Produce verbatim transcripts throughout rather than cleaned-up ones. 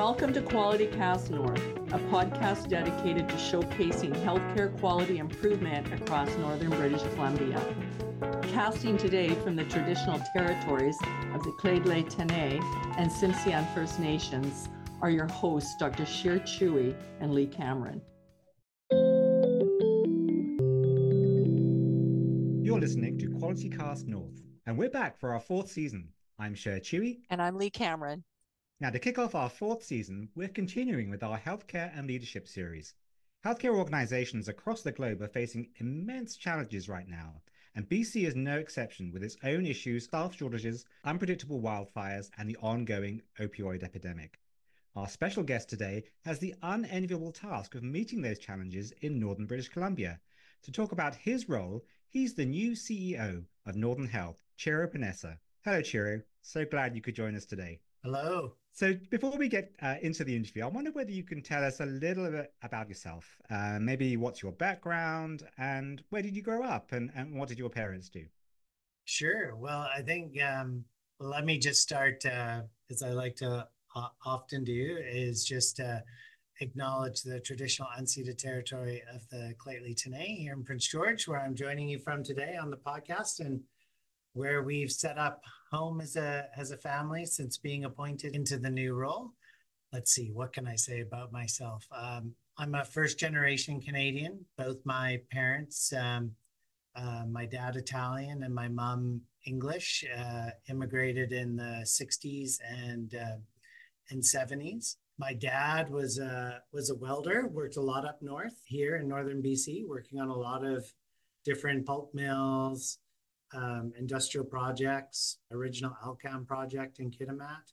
Welcome to Quality Cast North, a podcast dedicated to showcasing healthcare quality improvement across northern British Columbia. Casting today from the traditional territories of the Lheidli T'enneh and Tsimshian First Nations are your hosts, Doctor Shir Chewy and Lee Cameron. You're listening to Quality Cast North, and we're back for our fourth season. I'm Shir Chewy. And I'm Lee Cameron. Now, to kick off our fourth season, we're continuing with our Healthcare and Leadership series. Healthcare organizations across the globe are facing immense challenges right now, and B C is no exception with its own issues, staff shortages, unpredictable wildfires, and the ongoing opioid epidemic. Our special guest today has the unenviable task of meeting those challenges in northern British Columbia. To talk about his role, he's the new C E O of Northern Health, Chiro Panessa. Hello, Chiro. So glad you could join us today. Hello. So before we get uh, into the interview, I wonder whether you can tell us a little bit about yourself. Uh, maybe what's your background and where did you grow up and, and what did your parents do? Sure. Well, I think um, let me just start, uh, as I like to uh, often do, is just uh, acknowledge the traditional unceded territory of the Lheidli T'enneh here in Prince George, where I'm joining you from today on the podcast, and where we've set up home as a as a family since being appointed into the new role. Let's see, what can I say about myself? Um, I'm a first generation Canadian. Both my parents, um, uh, my dad Italian and my mom English, uh, immigrated in the sixties and uh, and seventies. My dad was a was a welder, worked a lot up north here in northern B C, working on a lot of different pulp mills, Um, industrial projects, original Alcam project in Kitimat.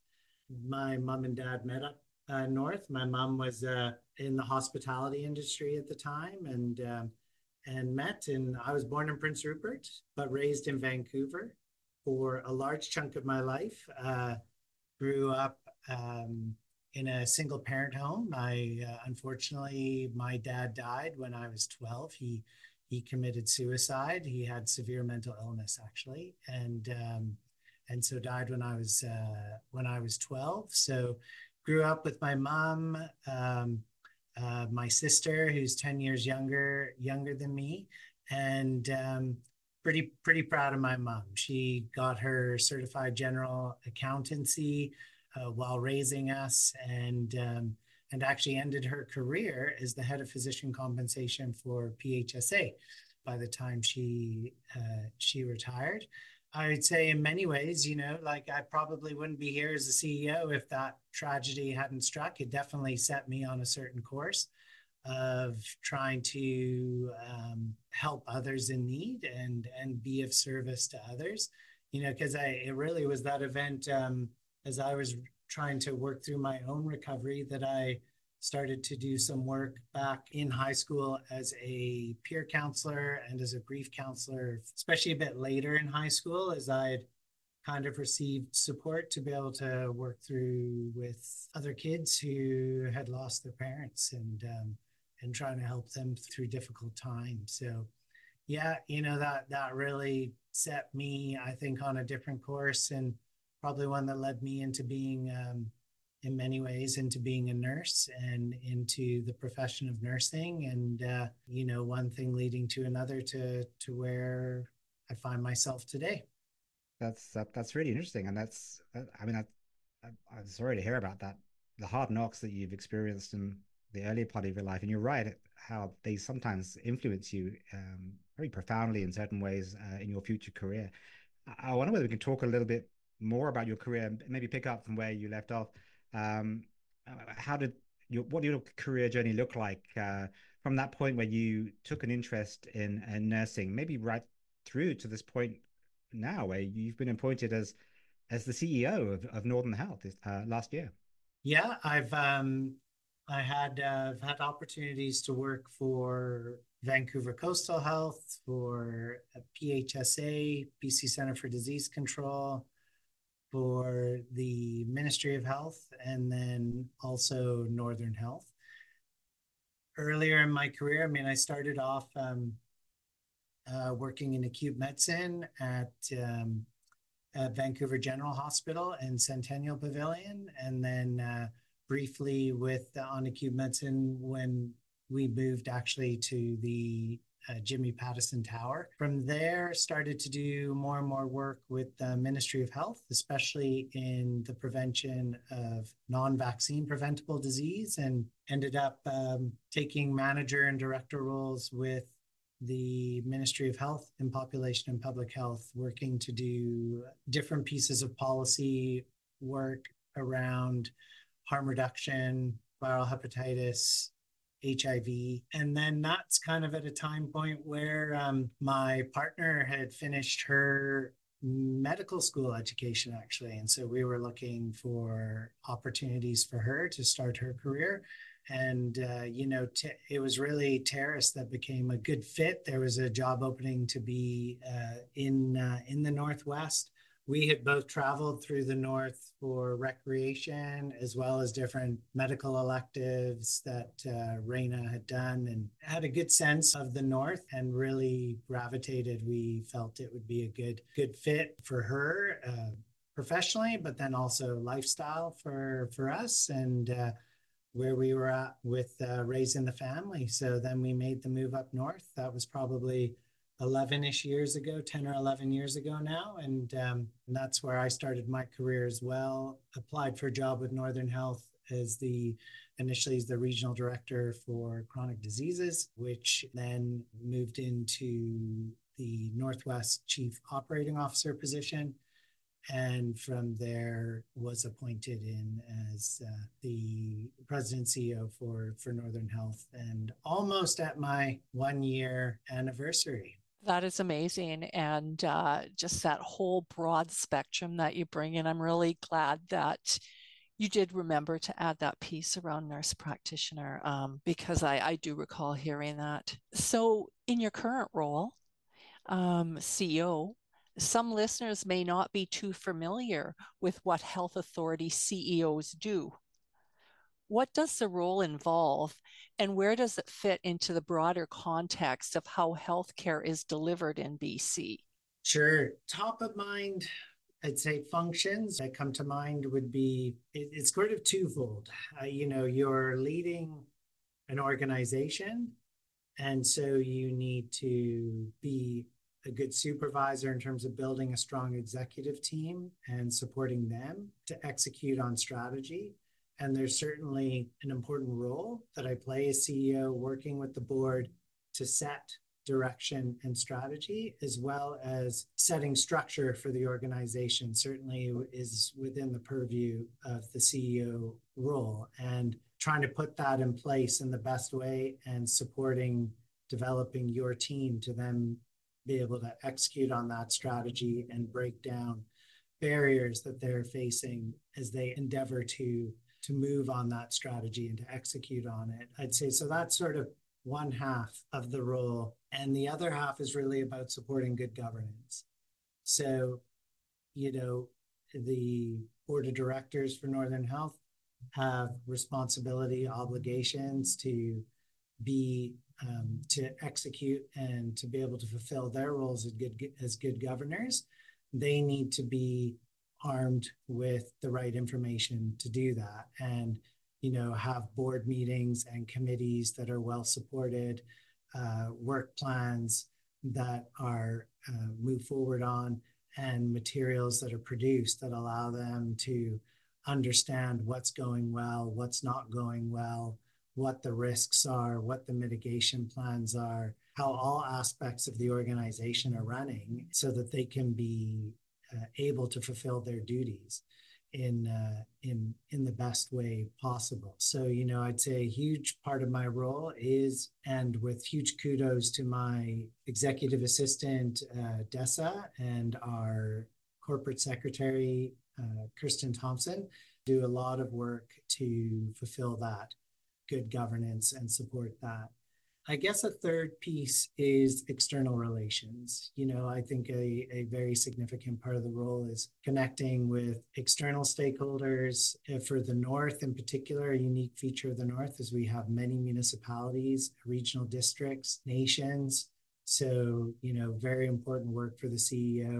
My mom and dad met up uh, north. My mom was uh, in the hospitality industry at the time and um, and met. And I was born in Prince Rupert, but raised in Vancouver for a large chunk of my life. Uh, grew up um, in a single parent home. I uh, unfortunately, my dad died when I was twelve. He He committed suicide. He had severe mental illness, actually, and um, and so died when I was uh, when I was twelve. So, grew up with my mom, um, uh, my sister, who's ten years younger younger than me, and um, pretty pretty proud of my mom. She got her certified general accountancy uh, while raising us, and um, and actually ended her career as the head of physician compensation for P H S A by the time she uh, she retired. I would say in many ways, you know, like I probably wouldn't be here as a C E O if that tragedy hadn't struck. It definitely set me on a certain course of trying to um, help others in need and and be of service to others, you know, because I it really was that event um, as I was trying to work through my own recovery that I started to do some work back in high school as a peer counselor and as a grief counselor, especially a bit later in high school as I had kind of received support to be able to work through with other kids who had lost their parents and um, and trying to help them through difficult times. So yeah, you know, that that really set me, I think, on a different course and probably one that led me into being, um, in many ways, into being a nurse and into the profession of nursing. And, uh, you know, one thing leading to another to to where I find myself today. That's that, that's really interesting. And that's, I mean, I, I, I'm sorry to hear about that, the hard knocks that you've experienced in the early part of your life. And you're right, how they sometimes influence you um, very profoundly in certain ways uh, in your future career. I, I wonder whether we can talk a little bit more about your career and maybe pick up from where you left off. Um, how did your what did your career journey look like uh, from that point where you took an interest in, in nursing, maybe right through to this point now where you've been appointed as as the C E O of, of Northern Health uh, last year? Yeah, I've um, I had uh, I've had opportunities to work for Vancouver Coastal Health, for P H S A, B C Centre for Disease Control, for the Ministry of Health, and then also Northern Health. Earlier in my career, I mean, I started off um, uh, working in acute medicine at, um, at Vancouver General Hospital and Centennial Pavilion, and then uh, briefly with the On Acute Medicine when we moved actually to the uh, Jimmy Pattison Tower. From there, started to do more and more work with the Ministry of Health, especially in the prevention of non-vaccine preventable disease, and ended up um, taking manager and director roles with the Ministry of Health and Population and Public Health, working to do different pieces of policy work around harm reduction, viral hepatitis, H I V. And then that's kind of at a time point where um, my partner had finished her medical school education, actually. And so we were looking for opportunities for her to start her career. And, uh, you know, t- it was really Terrace that became a good fit. There was a job opening to be uh, in uh, in the Northwest. We had both traveled through the North for recreation, as well as different medical electives that uh, Raina had done, and had a good sense of the North and really gravitated. We felt it would be a good, good fit for her uh, professionally, but then also lifestyle for, for us. And, uh, where we were at with uh, raising the family. So then we made the move up north. That was probably eleven-ish years ago, ten or eleven years ago now. And, um, and that's where I started my career as well. Applied for a job with Northern Health as the, initially as the regional director for chronic diseases, which then moved into the Northwest Chief Operating Officer position. And from there was appointed in as uh, the president C E O for, for Northern Health, and almost at my one year anniversary. That is amazing. And uh, just that whole broad spectrum that you bring in. I'm really glad that you did remember to add that piece around nurse practitioner, um, because I, I do recall hearing that. So in your current role, um, C E O, some listeners may not be too familiar with what health authority C E Os do. What does the role involve, and where does it fit into the broader context of how healthcare is delivered in B C? Sure. Top of mind, I'd say functions that come to mind would be, it, it's sort of twofold. Uh, you know, you're leading an organization, and so you need to be a good supervisor in terms of building a strong executive team and supporting them to execute on strategy. And there's certainly an important role that I play as C E O, working with the board to set direction and strategy, as well as setting structure for the organization, certainly is within the purview of the C E O role, and trying to put that in place in the best way and supporting developing your team to then be able to execute on that strategy and break down barriers that they're facing as they endeavor to to move on that strategy and to execute on it. I'd say so that's sort of one half of the role. And the other half is really about supporting good governance. So, you know, the board of directors for Northern Health have responsibility, obligations to be um, to execute and to be able to fulfill their roles as good as good governors. They need to be armed with the right information to do that, and you know, have board meetings and committees that are well supported, uh, work plans that are uh, moved forward on, and materials that are produced that allow them to understand what's going well, what's not going well, what the risks are, what the mitigation plans are, how all aspects of the organization are running so that they can be uh, able to fulfill their duties in uh, in in the best way possible. So, you know, I'd say a huge part of my role is, and with huge kudos to my executive assistant, uh, Dessa, and our corporate secretary, uh, Kirsten Thompson, do a lot of work to fulfill that good governance and support that. I guess a third piece is external relations. You know, I think a, a very significant part of the role is connecting with external stakeholders. For the North in particular, a unique feature of the North is we have many municipalities, regional districts, nations. So, you know, very important work for the C E O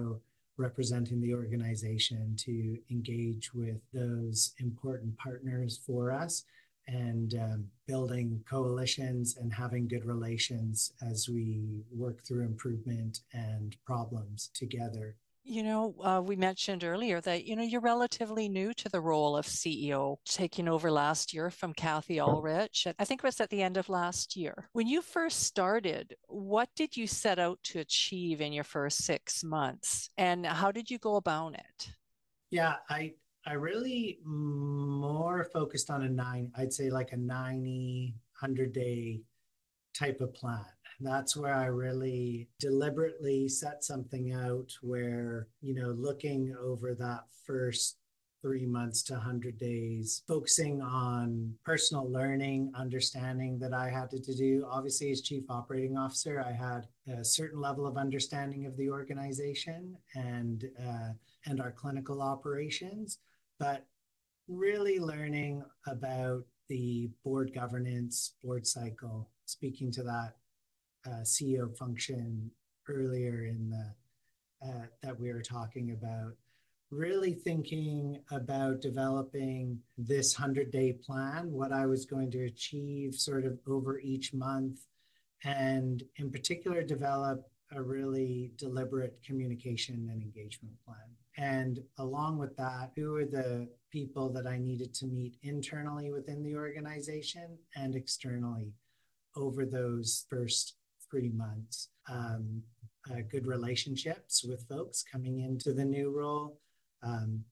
representing the organization to engage with those important partners for us and um, building coalitions and having good relations as we work through improvement and problems together. You know, uh, we mentioned earlier that, you know, you're relatively new to the role of C E O, taking over last year from Kathy Ulrich. I think it was at the end of last year. When you first started, what did you set out to achieve in your first six months? And how did you go about it? Yeah, I I really more focused on a nine, I'd say like a ninety, one hundred day type of plan. That's where I really deliberately set something out where, you know, looking over that first three months to one hundred days, focusing on personal learning, understanding that I had to, to do. Obviously, as chief operating officer, I had a certain level of understanding of the organization and uh, and our clinical operations, but really learning about the board governance, board cycle, speaking to that uh, C E O function earlier in the uh, that we were talking about, really thinking about developing this one hundred day plan, what I was going to achieve sort of over each month, and in particular, develop a really deliberate communication and engagement plan. And along with that, who are the people that I needed to meet internally within the organization and externally over those first three months. Um, uh, good relationships with folks coming into the new role, um,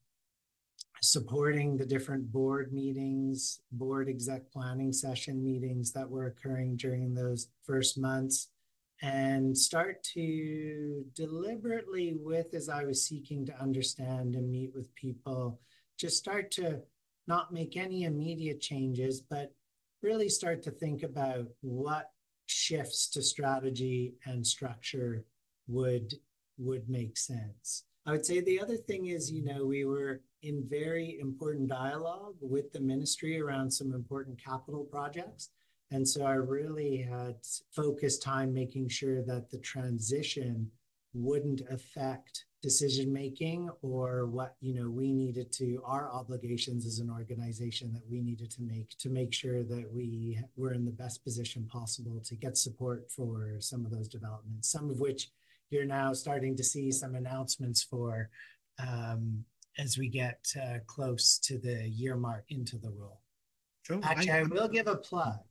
supporting the different board meetings, board exec planning session meetings that were occurring during those first months, and start to deliberately with, as I was seeking to understand and meet with people, just start to not make any immediate changes, but really start to think about what shifts to strategy and structure would would make sense. I would say the other thing is, you know, we were in very important dialogue with the ministry around some important capital projects. And so I really had focused time making sure that the transition wouldn't affect decision making or what, you know, we needed to, our obligations as an organization that we needed to make to make sure that we were in the best position possible to get support for some of those developments, some of which you're now starting to see some announcements for um, as we get uh, close to the year mark into the role. Sure. Actually, I, I will give a plug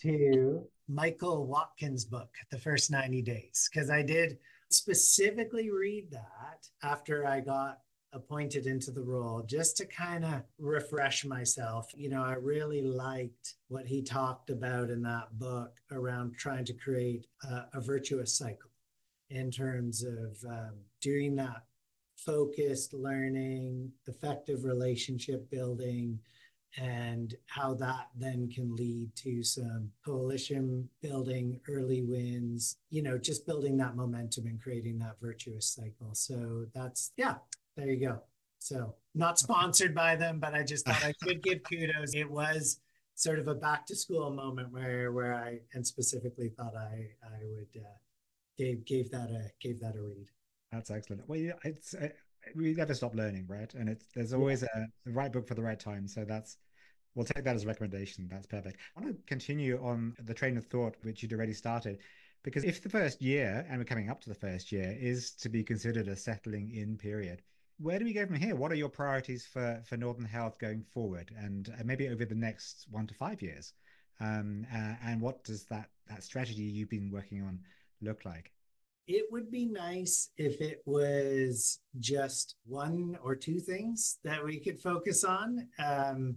to Michael Watkins' book, The First ninety days, because I did specifically read that after I got appointed into the role, just to kind of refresh myself. You know, I really liked what he talked about in that book around trying to create a, a virtuous cycle in terms of um, doing that focused learning, effective relationship building, and how that then can lead to some coalition building, early wins, you know, just building that momentum and creating that virtuous cycle. So that's, yeah, there you go. So not sponsored by them, but I just thought I could give kudos. It was sort of a back to school moment where, where I, and specifically thought I, I would, uh, gave, gave that a, gave that a read. That's excellent. Well, yeah, it's, uh, we never stop learning, right? And it's, there's always yeah. a, the right book for the right time. So that's, we'll take that as a recommendation. That's perfect. I want to continue on the train of thought, which you'd already started, because if the first year, and we're coming up to the first year, is to be considered a settling in period, where do we go from here? What are your priorities for, for Northern Health going forward, and uh, maybe over the next one to five years? Um, uh, and what does that, that strategy you've been working on look like? It would be nice if it was just one or two things that we could focus on. Um,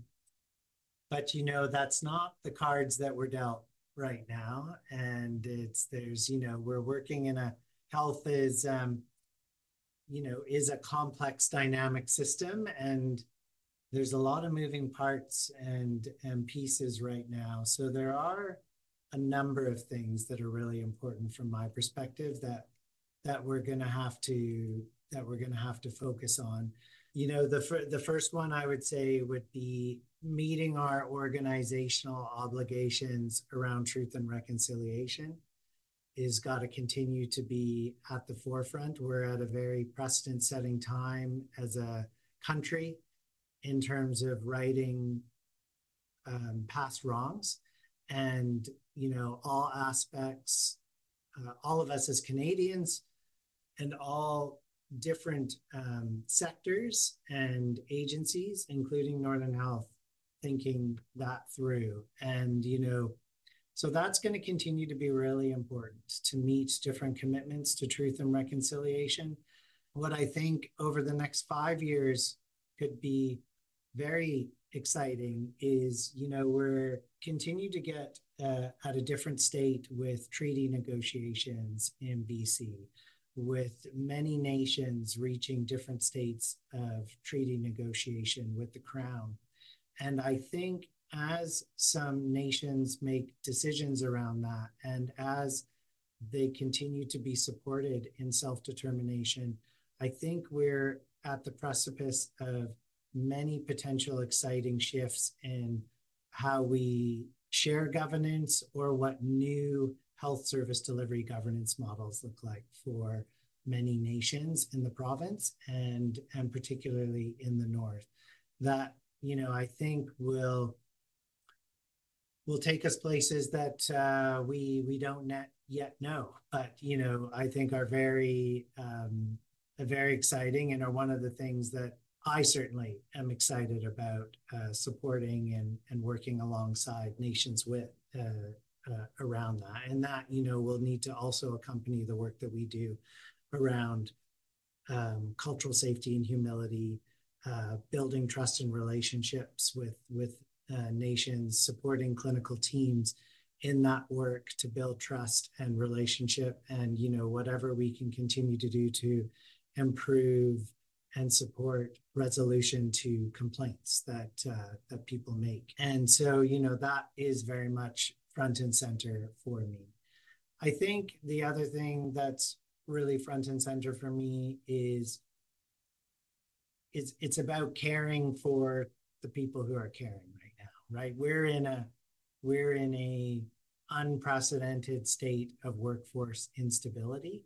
but, you know, that's not the cards that we're dealt right now. And it's, there's, you know, we're working in a, health is, um, you know, is a complex dynamic system. And there's a lot of moving parts and, and pieces right now. So there are a number of things that are really important from my perspective that that we're going to have to that we're going to have to focus on. You know, the fir- the first one I would say would be meeting our organizational obligations around truth and reconciliation. is got to continue to be at the forefront. We're at a very precedent-setting time as a country in terms of righting um, past wrongs. And, you know, all aspects, uh, all of us as Canadians and all different um, sectors and agencies, including Northern Health, thinking that through. And, you know, so that's going to continue to be really important to meet different commitments to truth and reconciliation. What I think over the next five years could be very exciting is, you know, we're continue to get uh, at a different state with treaty negotiations in B C, with many nations reaching different states of treaty negotiation with the Crown. And I think as some nations make decisions around that, and as they continue to be supported in self-determination, I think we're at the precipice of many potential exciting shifts in how we share governance or what new health service delivery governance models look like for many nations in the province and, and particularly in the North. That, you know, I think will will take us places that uh, we we don't net yet know, but you know, I think are very um, are very exciting and are one of the things that I certainly am excited about uh, supporting and and working alongside nations with uh, uh, around that, and that you know will need to also accompany the work that we do around um, cultural safety and humility, uh, building trust and relationships with with. Uh, nations, supporting clinical teams in that work to build trust and relationship, and you know whatever we can continue to do to improve and support resolution to complaints that uh, that people make. And so you know that is very much front and center for me. I think the other thing that's really front and center for me is it's it's about caring for the people who are caring. Right, we're in a we're in a unprecedented state of workforce instability,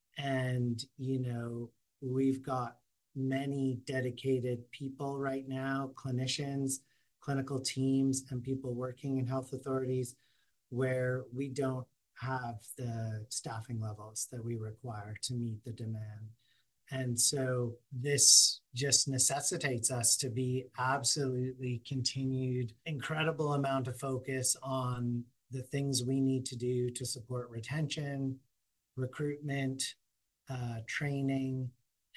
and you know we've got many dedicated people right now, clinicians, clinical teams, and people working in health authorities, where we don't have the staffing levels that we require to meet the demand. And so this just necessitates us to be absolutely continued, incredible amount of focus on the things we need to do to support retention, recruitment, uh, training,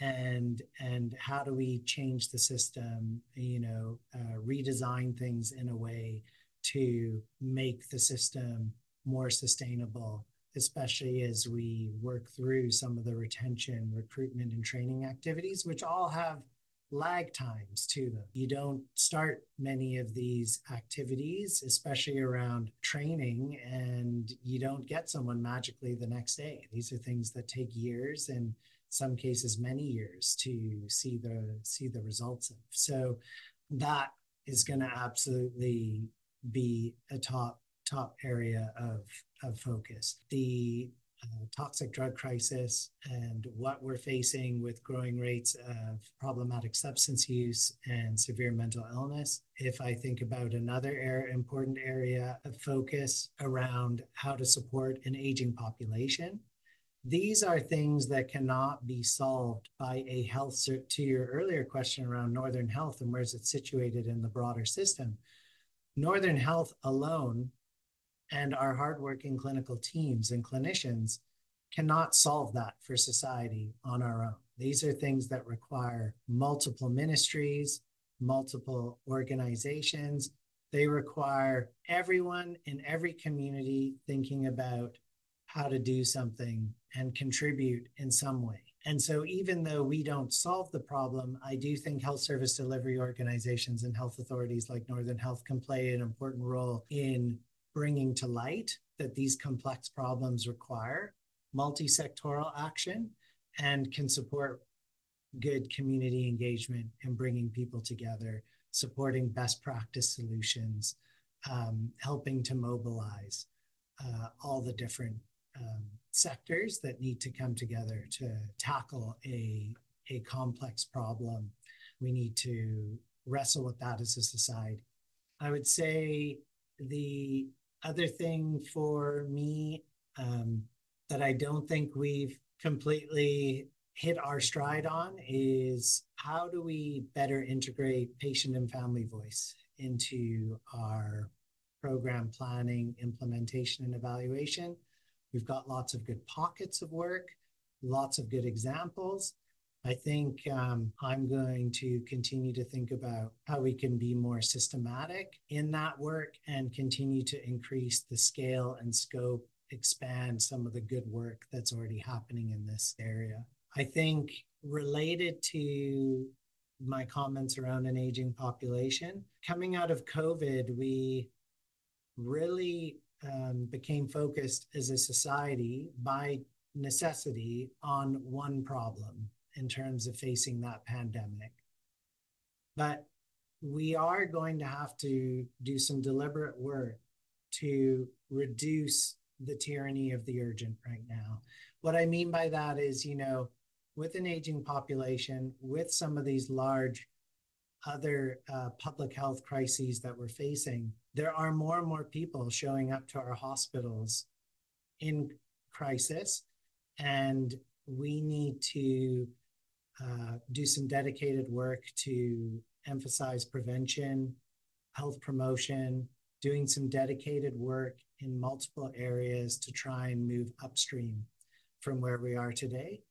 and and how do we change the system, you know, uh, redesign things in a way to make the system more sustainable, especially as we work through some of the retention, recruitment, and training activities, which all have lag times to them. You don't start many of these activities, especially around training, and you don't get someone magically the next day. These are things that take years, and some cases many years, to see the see the results of. So that is going to absolutely be a top top area of, of focus. The uh, toxic drug crisis and what we're facing with growing rates of problematic substance use and severe mental illness. If I think about another area, important area of focus around how to support an aging population, these are things that cannot be solved by a health, cert- to your earlier question around Northern Health and where is it situated in the broader system. Northern Health alone and our hardworking clinical teams and clinicians cannot solve that for society on our own. These are things that require multiple ministries, multiple organizations. They require everyone in every community thinking about how to do something and contribute in some way. And so even though we don't solve the problem, I do think health service delivery organizations and health authorities like Northern Health can play an important role in bringing to light that these complex problems require multi-sectoral action and can support good community engagement and bringing people together, supporting best practice solutions, um, helping to mobilize uh, all the different um, sectors that need to come together to tackle a, a complex problem. We need to wrestle with that as a society. I would say the other thing for me um, that I don't think we've completely hit our stride on is how do we better integrate patient and family voice into our program planning, implementation, and evaluation. We've got lots of good pockets of work, lots of good examples. I think um, I'm going to continue to think about how we can be more systematic in that work and continue to increase the scale and scope, expand some of the good work that's already happening in this area. I think related to my comments around an aging population, coming out of COVID, we really um, became focused as a society by necessity on one problem in terms of facing that pandemic. But we are going to have to do some deliberate work to reduce the tyranny of the urgent right now. What I mean by that is, you know, with an aging population, with some of these large other uh, public health crises that we're facing, there are more and more people showing up to our hospitals in crisis, and we need to uh, do some dedicated work to emphasize prevention, health promotion, doing some dedicated work in multiple areas to try and move upstream from where we are today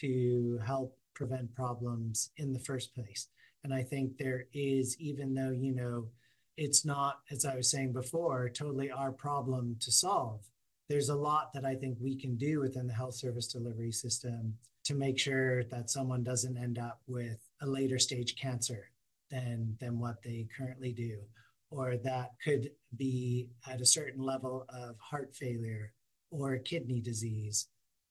to help prevent problems in the first place. And I think there is, even though, you know, it's not, as I was saying before, totally our problem to solve, there's a lot that I think we can do within the health service delivery system to make sure that someone doesn't end up with a later stage cancer than, than what they currently do, or that could be at a certain level of heart failure or kidney disease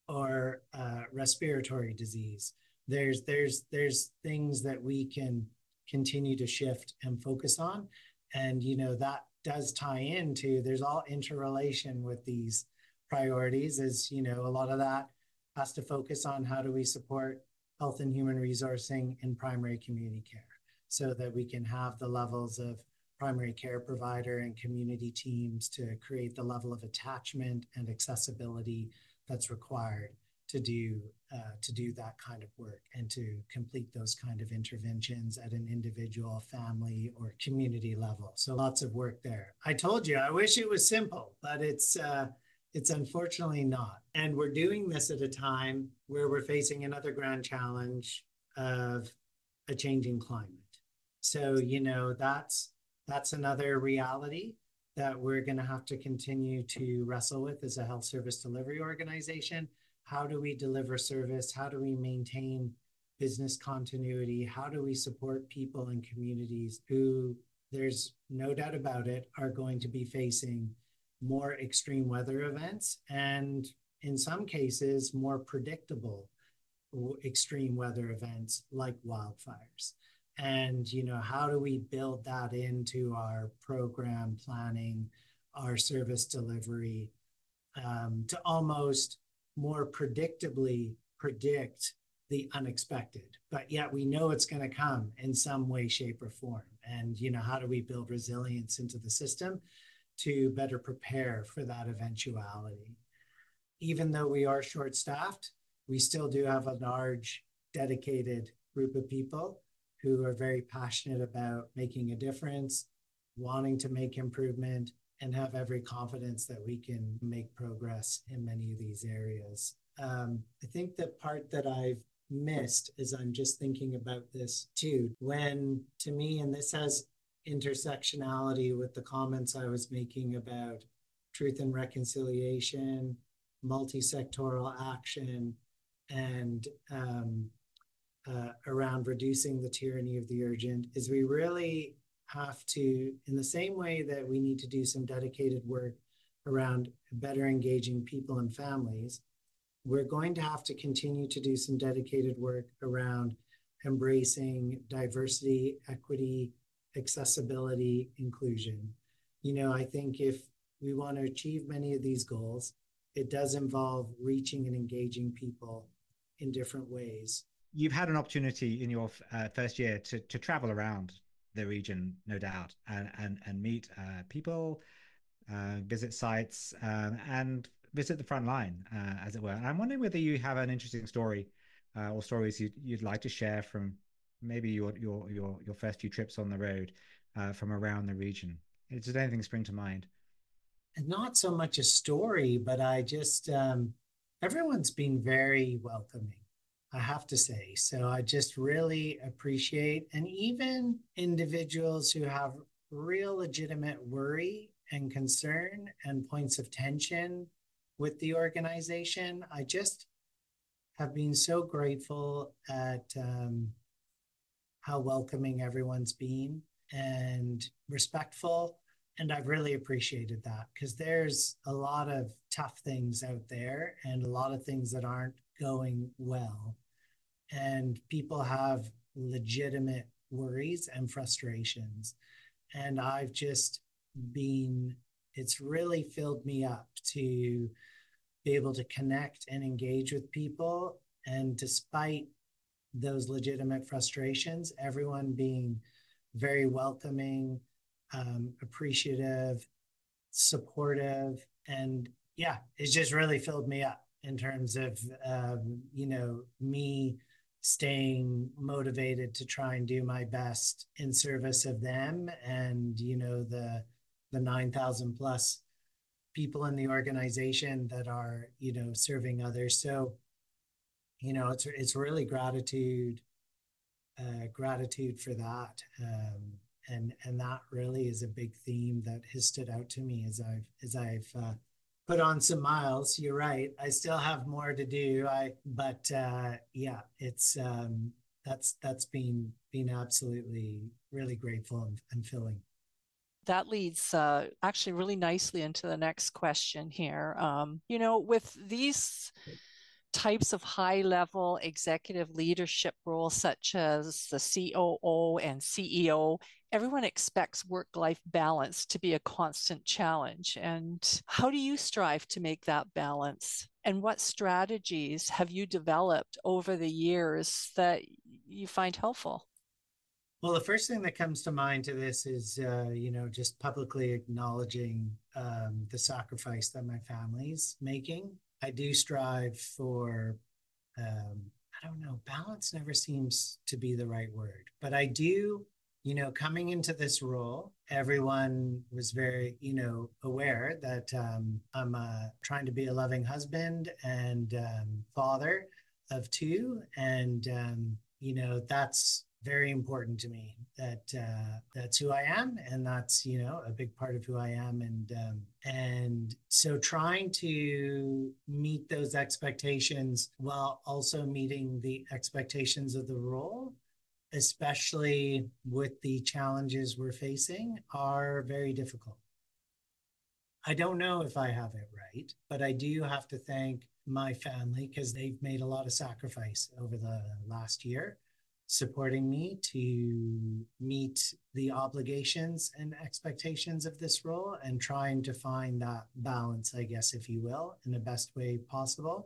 or uh, respiratory disease. There's, there's, there's things that we can continue to shift and focus on. And, you know, that does tie into, there's all interrelation with these priorities, as, you know, a lot of that has to focus on how do we support health and human resourcing in primary community care so that we can have the levels of primary care provider and community teams to create the level of attachment and accessibility that's required to do uh, to do that kind of work and to complete those kind of interventions at an individual, family, or community level. So lots of work there. I told you, I wish it was simple, but it's uh, it's unfortunately not. And we're doing this at a time where we're facing another grand challenge of a changing climate. So, you know, that's that's another reality that we're going to have to continue to wrestle with as a health service delivery organization. How do we deliver service? How do we maintain business continuity? How do we support people and communities who, there's no doubt about it, are going to be facing more extreme weather events and, in some cases, more predictable extreme weather events like wildfires? And, you know, how do we build that into our program planning, our service delivery, um, to almost more predictably predict the unexpected, but yet we know it's going to come in some way, shape, or form. And, you know, how do we build resilience into the system to better prepare for that eventuality? Even though we are short-staffed, we still do have a large, dedicated group of people who are very passionate about making a difference, wanting to make improvement, and have every confidence that we can make progress in many of these areas. Um, I think the part that I've missed is I'm just thinking about this too, when to me, and this has intersectionality with the comments I was making about truth and reconciliation, multi-sectoral action, and um, uh, around reducing the tyranny of the urgent, is we really have to, in the same way that we need to do some dedicated work around better engaging people and families, we're going to have to continue to do some dedicated work around embracing diversity, equity, accessibility, inclusion. You know, I think if we want to achieve many of these goals, it does involve reaching and engaging people in different ways. You've had an opportunity in your uh, first year to to travel around the region, no doubt, and and and meet uh, people, uh, visit sites, um, and visit the front line, uh, as it were. And I'm wondering whether you have an interesting story uh, or stories you'd, you'd like to share from maybe your your your your first few trips on the road uh, from around the region. Does anything spring to mind? And not so much a story, but I just, um, everyone's been very welcoming, I have to say. So I just really appreciate, and even individuals who have real legitimate worry and concern and points of tension with the organization, I just have been so grateful at um, how welcoming everyone's been and respectful. And I've really appreciated that, because there's a lot of tough things out there and a lot of things that aren't going well. And people have legitimate worries and frustrations. And I've just been, it's really filled me up to be able to connect and engage with people. And despite those legitimate frustrations, everyone being very welcoming, um, appreciative, supportive, and yeah, it's just really filled me up in terms of, um, you know, me staying motivated to try and do my best in service of them and, you know, the the nine thousand plus people in the organization that are, you know, serving others. So, you know, it's it's really gratitude, uh, gratitude for that. Um, and and that really is a big theme that has stood out to me as I've as I've uh, put on some miles. You're right, I still have more to do. I but uh, yeah, it's um, that's that's been been absolutely really grateful and, and filling. That leads uh, actually really nicely into the next question here. Um, you know, with these types of high level executive leadership roles, such as the C O O and C E O, everyone expects work life balance to be a constant challenge. And how do you strive to make that balance? And what strategies have you developed over the years that you find helpful? Well, the first thing that comes to mind to this is, uh, you know, just publicly acknowledging um, the sacrifice that my family's making. I do strive for, um, I don't know, balance never seems to be the right word, but I do, you know, coming into this role, everyone was very, you know, aware that um, I'm uh, trying to be a loving husband and um, father of two. And, um, you know, that's very important to me, that uh, that's who I am, and that's, you know, a big part of who I am. And um, and so trying to meet those expectations while also meeting the expectations of the role, especially with the challenges we're facing, are very difficult. I don't know if I have it right, but I do have to thank my family, because they've made a lot of sacrifice over the last year supporting me to meet the obligations and expectations of this role, and trying to find that balance, I guess, if you will, in the best way possible.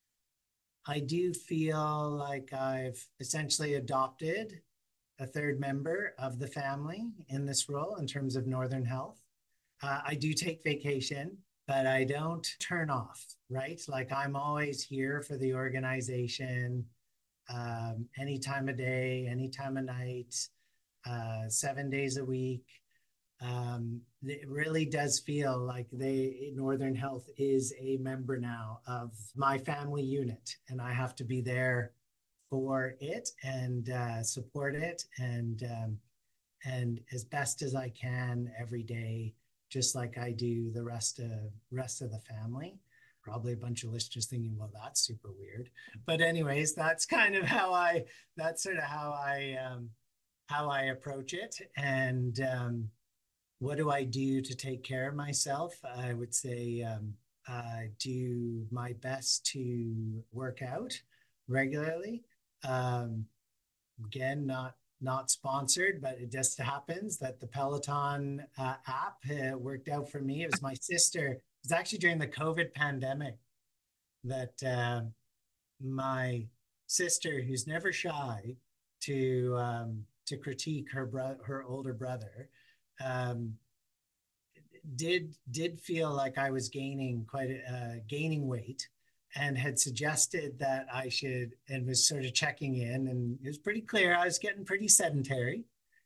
I do feel like I've essentially adopted a third member of the family in this role in terms of Northern Health. Uh, I do take vacation, but I don't turn off, right? Like, I'm always here for the organization, um, any time of day, any time of night, uh, seven days a week. Um, it really does feel like they Northern Health is a member now of my family unit, and I have to be there for it and uh, support it, and um, and as best as I can every day, just like I do the rest of rest of the family. Probably a bunch of listeners thinking, well, that's super weird. But anyways, that's kind of how I, that's sort of how I, um, how I approach it. And um, what do I do to take care of myself? I would say um, I do my best to work out regularly. Um, again, not not sponsored, but it just happens that the Peloton uh, app uh, worked out for me. It was my sister was actually during the COVID pandemic that uh, my sister, who's never shy to um, to critique her bro- her older brother, um, did did feel like I was gaining quite uh, gaining weight, and had suggested that I should, and was sort of checking in, and it was pretty clear I was getting pretty sedentary,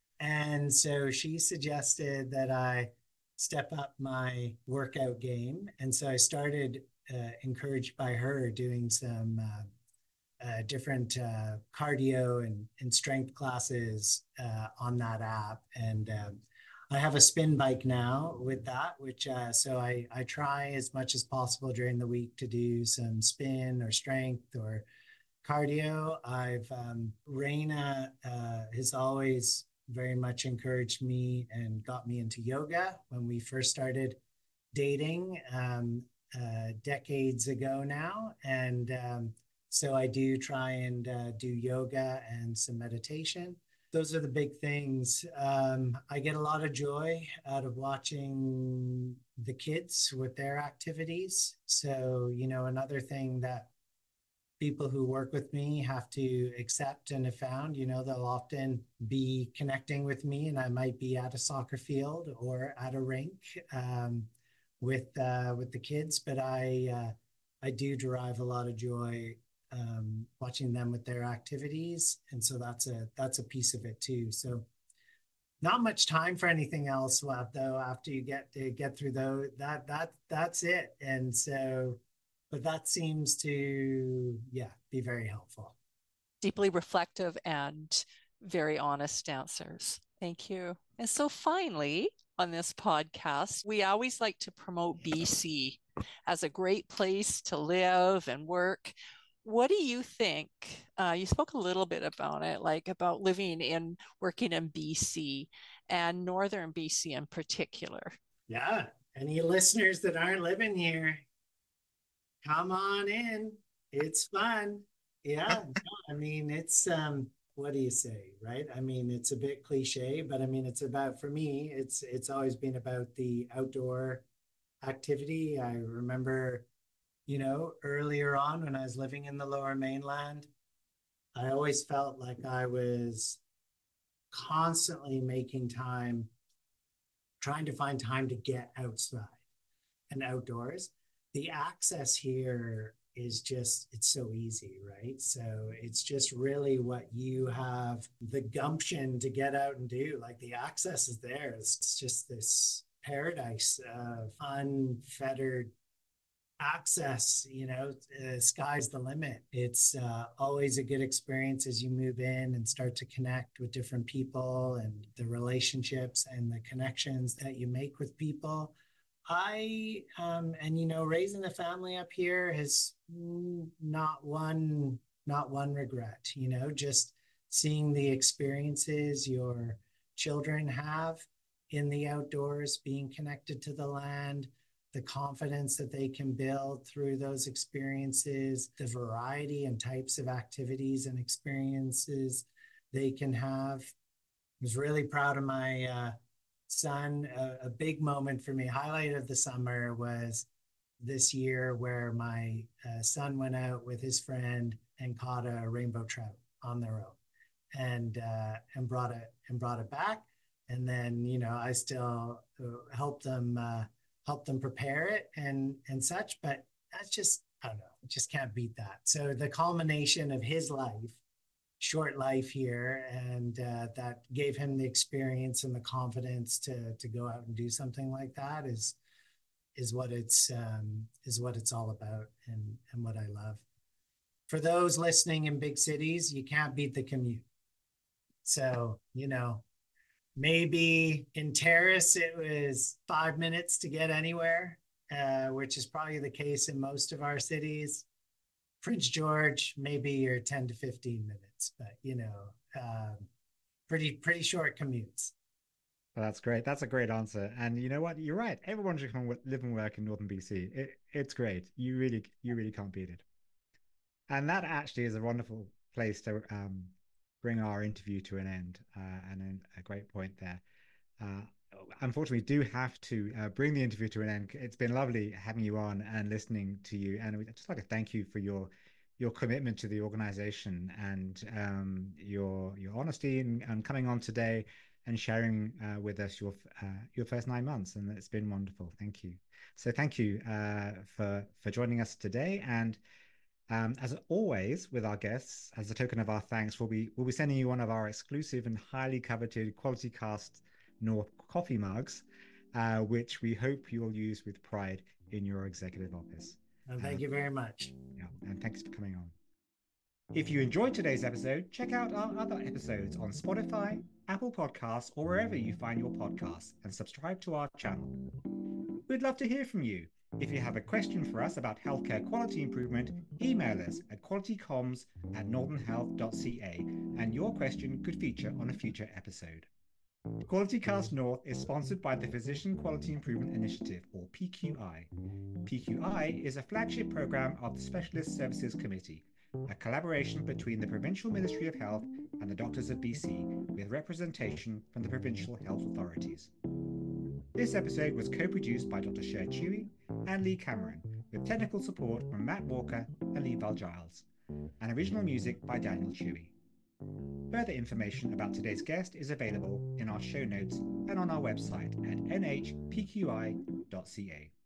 and so she suggested that I step up my workout game, and so I started, uh, encouraged by her, doing some uh, uh, different uh, cardio and, and strength classes uh, on that app. And um, I have a spin bike now with that, which uh, so I, I try as much as possible during the week to do some spin or strength or cardio. I've um, Raina uh, has always very much encouraged me and got me into yoga when we first started dating um, uh, decades ago now. And um, so I do try and uh, do yoga and some meditation. Those are the big things. Um, I get a lot of joy out of watching the kids with their activities. So, you know, another thing that people who work with me have to accept and have found, you know, they'll often be connecting with me, and I might be at a soccer field or at a rink um, with uh, with the kids, but I uh, I do derive a lot of joy um, watching them with their activities, and so that's a that's a piece of it too. So not much time for anything else left though after you get to get through those. That that that's it. And so, but that seems to, yeah, be very helpful. Deeply reflective and very honest answers. Thank you. And so finally, on this podcast, we always like to promote B C as a great place to live and work. What do you think? Uh, you spoke a little bit about it, like about living in, working in B C and Northern B C in particular. Yeah. Any listeners that aren't living here, come on in. It's fun. Yeah. I mean, it's, um, what do you say, right? I mean, it's a bit cliche, but I mean, it's about, for me, it's, it's always been about the outdoor activity. I remember, you know, earlier on when I was living in the Lower Mainland, I always felt like I was constantly making time, trying to find time to get outside and outdoors. The access here is just, it's so easy, right? So it's just really what you have the gumption to get out and do. Like the access is there. It's just this paradise of unfettered access, you know, uh, sky's the limit. It's uh, always a good experience as you move in and start to connect with different people, and the relationships and the connections that you make with people. I, um, and you know, raising a family up here has not one, not one regret, you know, just seeing the experiences your children have in the outdoors, being connected to the land, the confidence that they can build through those experiences, the variety and types of activities and experiences they can have. I was really proud of my uh, son. A, a big moment for me, highlight of the summer, was this year where my uh, son went out with his friend and caught a rainbow trout on their own, and uh, and brought it and brought it back. And then, you know, I still uh, helped them uh, help them prepare it and and such. But that's just, I don't know, just can't beat that. So the culmination of his life, short life here, and uh, that gave him the experience and the confidence to to go out and do something like that, is is what it's um, is what it's all about, and and what I love. For those listening in big cities, you can't beat the commute. So, you know, maybe in Terrace, it was five minutes to get anywhere, uh, which is probably the case in most of our cities. Prince George, maybe you're ten to fifteen minutes, but you know, um, pretty pretty short commutes. Well, that's great. That's a great answer. And you know what? You're right. Everyone should come live and work in Northern B C. It, it's great. You really, you really can't beat it. And that actually is a wonderful place to um, bring our interview to an end, uh, and a great point there. Uh, unfortunately do have to uh, bring the interview to an end. It's been lovely having you on and listening to you, and I'd just like to thank you for your your commitment to the organization and um, your your honesty and, and coming on today and sharing uh, with us your uh, your first nine months, and it's been wonderful. Thank you. So thank you uh, for for joining us today. And um, as always with our guests, as a token of our thanks, we'll be we'll be sending you one of our exclusive and highly coveted Quality Cast North coffee mugs, uh, which we hope you will use with pride in your executive office. And thank um, you very much. Yeah, and thanks for coming on. If you enjoyed today's episode, check out our other episodes on Spotify, Apple Podcasts, or wherever you find your podcasts, and subscribe to our channel. We'd love to hear from you. If you have a question for us about healthcare quality improvement, email us at qualitycoms at northern health dot c a, and your question could feature on a future episode. Quality Cast North is sponsored by the Physician Quality Improvement Initiative, or P Q I. P Q I is a flagship program of the Specialist Services Committee, a collaboration between the Provincial Ministry of Health and the Doctors of B C, with representation from the provincial health authorities. This episode was co-produced by Doctor Cher Chewy and Lee Cameron, with technical support from Matt Walker and Lee Val-Giles, and original music by Daniel Chewy. Further information about today's guest is available in our show notes and on our website at n h p q i dot c a.